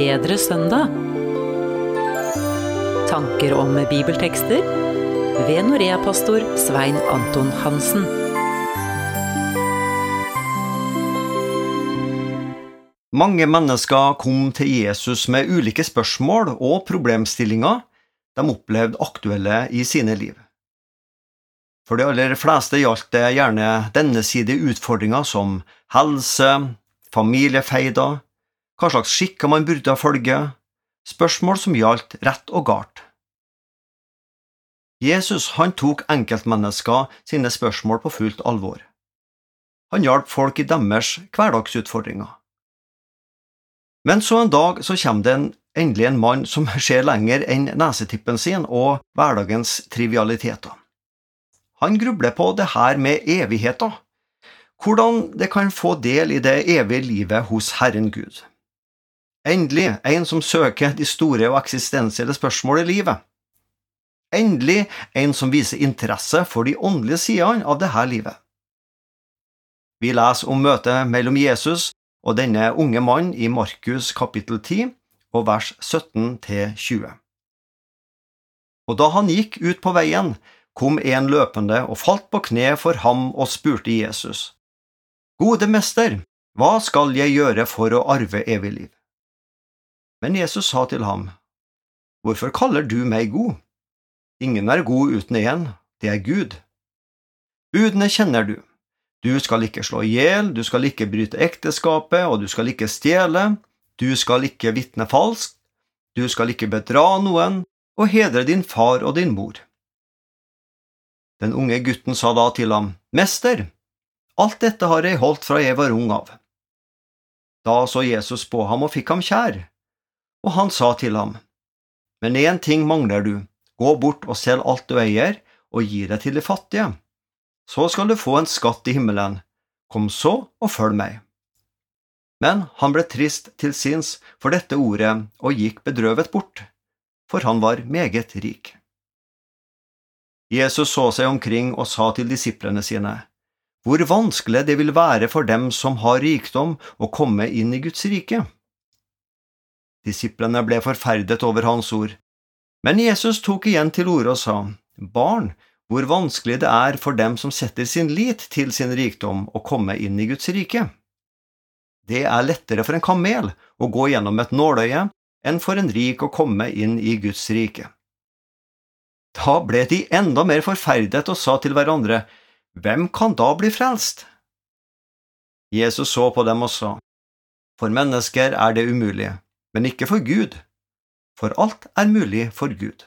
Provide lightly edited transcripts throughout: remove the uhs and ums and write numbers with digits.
bedre søndag. Tanker om bibeltekster ved Norea-pastor Svein Anton Hansen. Mange mennesker kom til Jesus med ulike spørsmål og problemstillinger de opplevde aktuelle i sine liv. For de aller fleste gjaldt det gjerne denne side utfordringer som helse, familiefeider, hva slags skikker man burde følge, spørsmål som gjaldt rett og galt. Jesus han tok enkeltmennesker sine spørsmål på fullt alvor. Han hjalp folk i deres hverdagsutfordringer. Men så en dag så kommer det endelig en mann som ser lenger enn nesetippen sin og hverdagens trivialiteter. Han grubler på det her med evigheten, hvordan det kan få del i det evige livet hos Herren Gud. Endelig en som søker de store og eksistensielle spørsmål i livet. Endelig en som viser interesse for de åndelige sidene av dette livet. Vi leser om møtet mellom Jesus og denne unge mann i Markus kapittel 10 og vers 17-20. Og da han gikk ut på veien, kom en løpende og falt på kne for ham og spurte Jesus: «Gode mester, hva skal jeg gjøre for å arve evig liv?» Men Jesus sa til ham: «Hvorfor kaller du meg god? Ingen er god uten en, det er Gud. Budene kjenner du. Du skal ikke slå ihjel, du skal ikke bryte ekteskapet, og du skal ikke stjele, du skal ikke vitne falskt, du skal ikke bedra noen, og hedre din far og din mor.» Den unge gutten sa da til ham: «Mester, alt dette har jeg holdt fra jeg var ung av.» Da så Jesus på ham og fikk ham kjær, og han sa til ham: «Men en ting mangler du, gå bort og selg alt du eier, og gi det til de fattige. Så skal du få en skatt i himmelen. Kom så og følg meg.» Men han ble trist til sinns for dette ordet og gikk bedrøvet bort, for han var meget rik. Jesus så seg omkring og sa til disiplene sine: «Hvor vanskelig det vil være for dem som har rikdom å komme inn i Guds rike.» Disiplene ble forferdet over hans ord, men Jesus tok igjen til orde og sa: «Barn, hvor vanskelig det er for dem som setter sin lit til sin rikdom å komme inn i Guds rike. Det er lettere for en kamel å gå gjennom et nåløye enn for en rik å komme inn i Guds rike.» Da ble de enda mer forferdet og sa til hverandre: «Hvem kan da bli frelst?» Jesus så på dem og sa: «For mennesker er det umulig, men ikke for Gud, for alt er mulig for Gud.»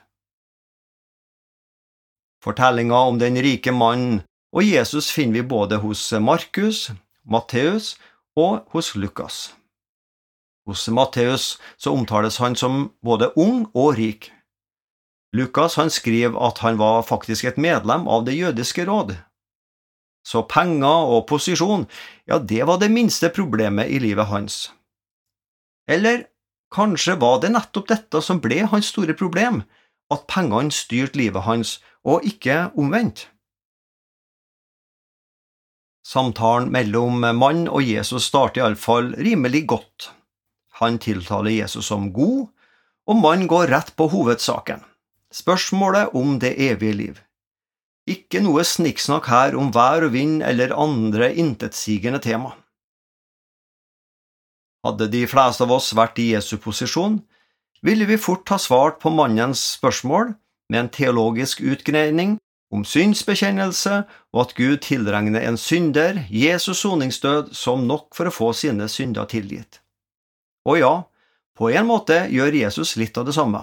Fortellinga om den rike mannen og Jesus finner vi både hos Markus, Matteus og hos Lukas. Hos Matteus så omtales han som både ung og rik. Lukas han skriver at han var faktisk et medlem av det jødiske råd. Så penger og posisjon, ja, det var det minste problemet i livet hans. Eller kanskje var det nettopp dette som ble hans store problem, at pengene styrte livet hans, og ikke omvendt. Samtalen mellom mann og Jesus starter i alle fall rimelig godt. Han tiltaler Jesus som god, og mann går rett på hovedsaken. Spørsmålet om det evige liv. Ikke noe snikksnakk her om vær og vind eller andre intetsigende tema. Hadde de fleste av oss vært i Jesu posisjon, ville vi fort ha svart på mannens spørsmål med en teologisk utgreining om syndsbekjennelse og at Gud tilregner en synder Jesus soningsdød som nok for å få sine synder tilgitt. Og ja, på en måte gjør Jesus litt av det samme.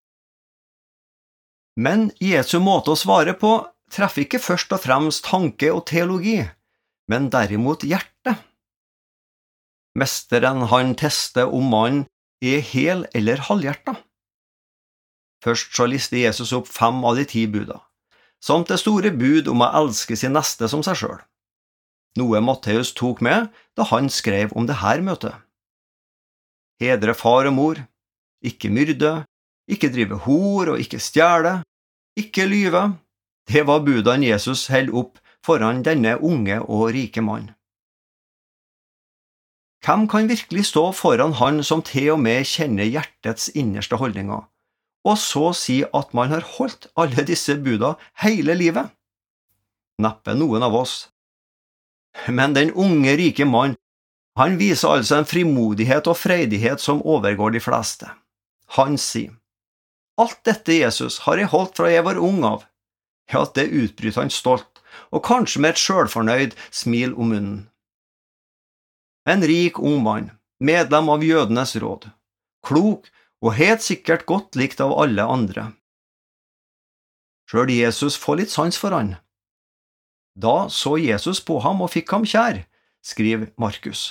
Men Jesu måte å svare på treffer ikke først og fremst tanke og teologi, men derimot hjerte. Mesteren han tester om mannen er hel eller halvhjertet. Først så lister Jesus opp 5 av de 10 buda, samt det store bud om å elske sin neste som seg selv. Noe Matteus tok med da han skrev om det her møtet. Hedre far og mor, ikke myrde, ikke drive hor og ikke stjele, ikke lyve. Det var budene Jesus held opp foran denne unge og rike mann. Hvem kan virkelig stå foran han som til og med kjenner hjertets innerste holdninger, og så si at man har holdt alle disse buda hele livet? Neppe noen av oss. Men den unge, rike mann, han viser altså en frimodighet og freidighet som overgår de fleste. Han sier, «Alt dette, Jesus, har jeg holdt fra jeg var ung av.» Ja, det utbryter han stolt, og kanskje med et selvfornøyd smil om munnen. En rik ung mann, medlem av jødenes råd, klok og helt sikkert godt likt av alle andre. Selv Jesus får litt sans for han. Da så Jesus på ham og fikk ham kjær, skriver Markus.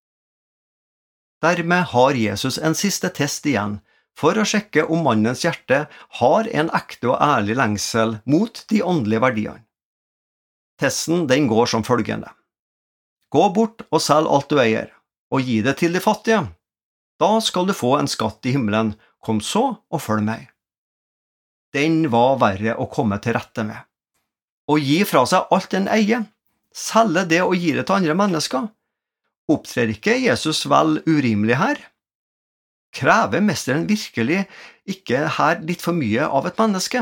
Dermed har Jesus en siste test igjen, for å sjekke om mannens hjerte har en ekte og ærlig lengsel mot de åndelige verdiene. Testen den går som følgende. Gå bort og selg alt du eier, og gi det til de fattige. Da skal du få en skatt i himmelen, kom så og følg meg. Den var verre å komme til rette med. Å gi fra seg alt en eier, selge det og gi det til andre mennesker. Opptrer ikke Jesus vel urimelig her? Krever mesteren virkelig ikke her litt for mye av et menneske?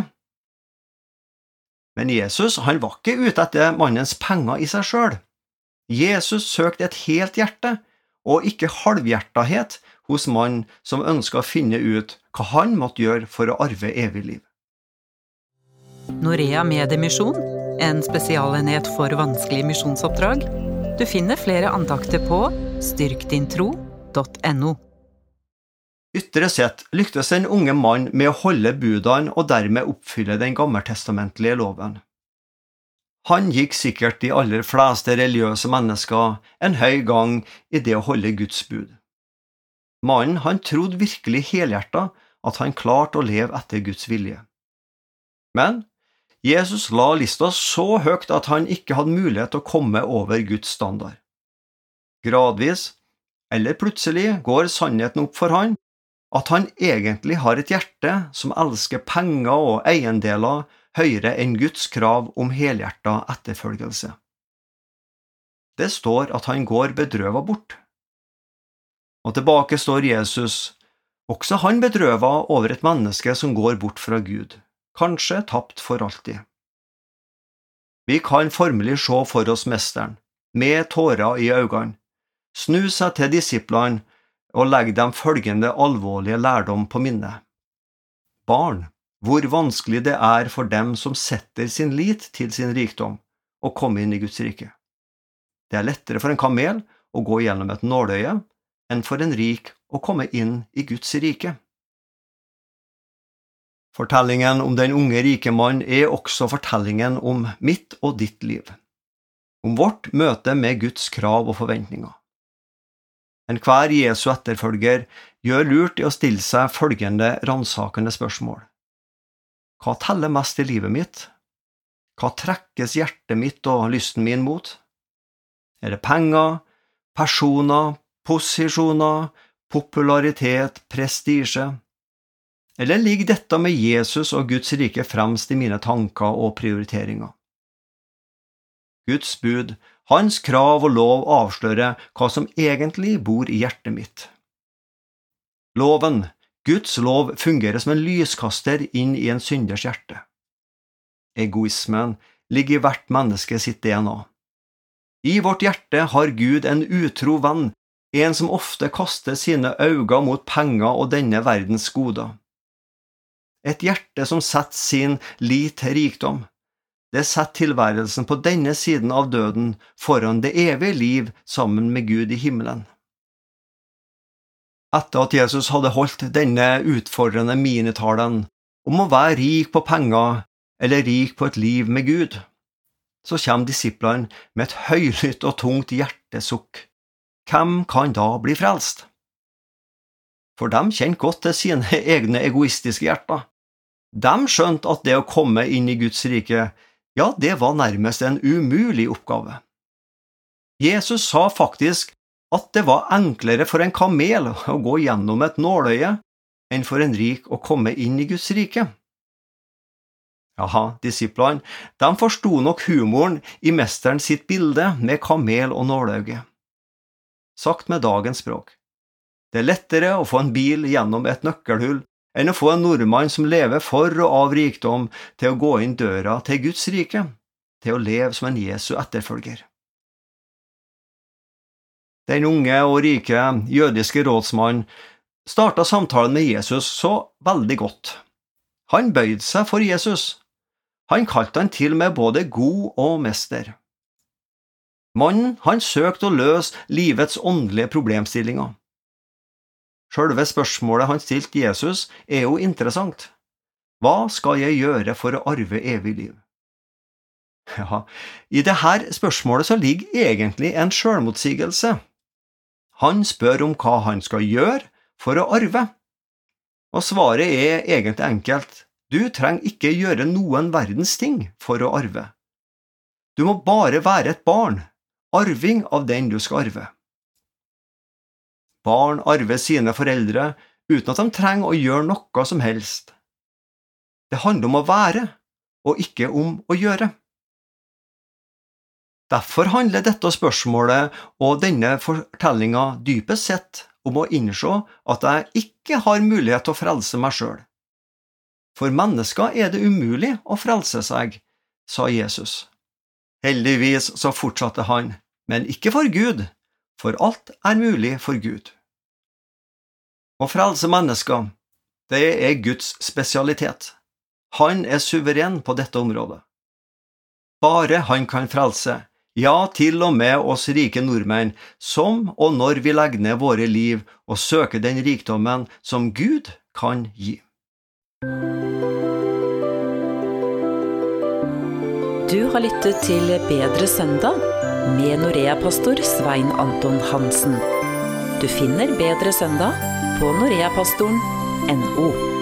Men Jesus, han var ikke ute etter mannens penger i seg selv. Jesus søkte et helt hjerte, og ikke halvhjertethet hos mann som ønsket å finne ut hva han måtte gjøre for å arve evig liv. Norea Mediemisjon, en spesialenhet for vanskelige misjonsoppdrag. Du finner flere andakter på styrkdintro.no. Ytre sett lyktes den unge mann med å holde budene og dermed oppfylle den gammeltestamentlige loven. Han gikk sikkert de aller fleste religiøse mennesker en høy gang i det å holde Guds bud. Mannen, han trodde virkelig helhjertet at han klarte å leve etter Guds vilje. Men Jesus la lista så høyt at han ikke hadde mulighet til å komme over Guds standard. Gradvis, eller plutselig, går sannheten opp for han, at han egentlig har et hjerte som elsker penger og eiendeler høyere enn Guds krav om helhjertet etterfølgelse. Det står at han går bedrøvet bort. Og tilbake står Jesus, også han bedrøvet over et menneske som går bort fra Gud, kanskje tapt for alltid. Vi kan formelig se for oss mesteren, med tårer i øynene, snu seg til disiplene og legge dem følgende alvorlige lærdom på minne. Barn, hvor vanskelig det er for dem som setter sin lit til sin rikdom, å komme inn i Guds rike. Det er lettere for en kamel å gå gjennom et nåløye enn for en rik å komme inn i Guds rike. Fortellingen om den unge rike mann er også fortellingen om mitt og ditt liv, om vårt møte med Guds krav og forventninger. Enhver Jesu etterfølger gjør lurt i å stille seg følgende ransakende spørsmål. Hva teller mest i livet mitt? Hva trekkes hjertet mitt og lysten min mot? Er det penger, personer, posisjoner, popularitet, prestisje? Eller ligger dette med Jesus og Guds rike fremst i mine tanker og prioriteringer? Guds bud, hans krav og lov avslører hva som egentlig bor i hjertet mitt. Loven, Guds lov, fungerer som en lyskaster inn i en synders hjerte. Egoismen ligger i hvert menneske sitt DNA. I vårt hjerte har Gud en utro venn, en som ofte kaster sine øyne mot penger og denne verdens goder. Et hjerte som setter sin lit til rikdom. Det setter tilværelsen på denne siden av døden foran det evige liv sammen med Gud i himmelen. Etter at Jesus hadde holdt denne utfordrende minetalen om å være rik på penger eller rik på et liv med Gud, så kommer disiplene med et høylytt og tungt hjertesukk. Hvem kan da bli frelst? For de kjente godt til sine egne egoistiske hjerter. De skjønte at det å komme inn i Guds rike, ja, det var nærmest en umulig oppgave. Jesus sa faktisk at det var enklere for en kamel å gå gjennom et nåløye enn for en rik å komme inn i Guds rike. Jaha, disiplene, de forstod nok humoren i mesteren sitt bilde med kamel og nåløye. sagt med dagens språk. Det lettere å få en bil gjennom et nøkkelhull enn å få en nordmann som lever for og av rikdom til å gå inn døra til Guds rike, til å leve som en Jesu etterfølger. Den unge og rike jødiske rådsmannen startet samtalen med Jesus så veldig godt. Han bøyde seg for Jesus. Han kalte han til med både god og mester. Mannen, han søkte å løse livets åndelige problemstillinger. Selve spørsmålet han stilte Jesus jo interessant. Hva skal jeg gjøre for å arve evig liv? Ja, i dette spørsmålet så ligger egentlig en selvmotsigelse. Han spør om hva han skal gjøre for å arve. Og svaret egentlig enkelt. Du trenger ikke gjøre noen verdens ting for å arve. Du må bare være et barn, arving av den du skal arve. Barn arver sine foreldre uten at de trenger å gjøre noe som helst. Det handler om å være, og ikke om å gjøre. Derfor handler dette spørsmålet og denne fortellingen dypest sett om å innse at jeg ikke har mulighet til å frelse meg selv. For mennesker det umulig å frelse seg, sa Jesus. Heldigvis så fortsatte han, men ikke for Gud, for alt mulig for Gud. Å frelse mennesker, det Guds spesialitet. Han suveren på dette området. Bare han kan frelse, ja, til og med oss rike nordmenn, som og når vi legger ned våre liv og søker den rikdommen som Gud kan gi. Du har lyttet til Bedre søndag med Norea-pastor Svein Anton Hansen. Du finner Bedre søndag på noreapastoren.no.